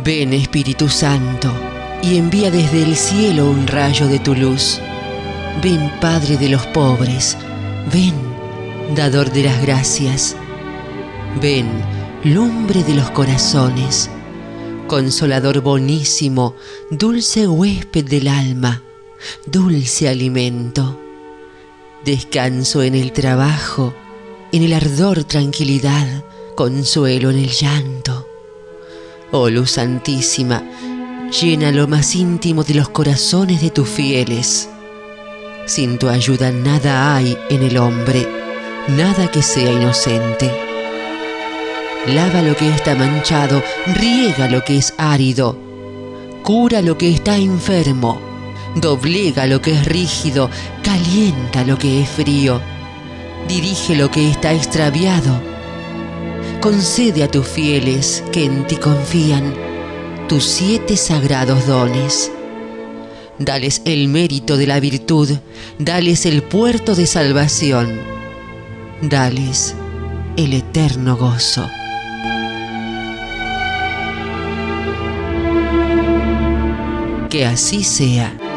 Ven, Espíritu Santo, y envía desde el cielo un rayo de tu luz. Ven, Padre de los pobres, ven, dador de las gracias. Ven, lumbre de los corazones, consolador bonísimo, dulce huésped del alma, dulce alimento. Descanso en el trabajo, en el ardor tranquilidad, consuelo en el llanto. Oh Luz Santísima, llena lo más íntimo de los corazones de tus fieles. Sin tu ayuda nada hay en el hombre, nada que sea inocente. Lava lo que está manchado, riega lo que es árido, cura lo que está enfermo, doblega lo que es rígido, calienta lo que es frío, dirige lo que está extraviado. Concede a tus fieles que en ti confían tus 7 sagrados dones. Dales el mérito de la virtud, dales el puerto de salvación, dales el eterno gozo. Que así sea.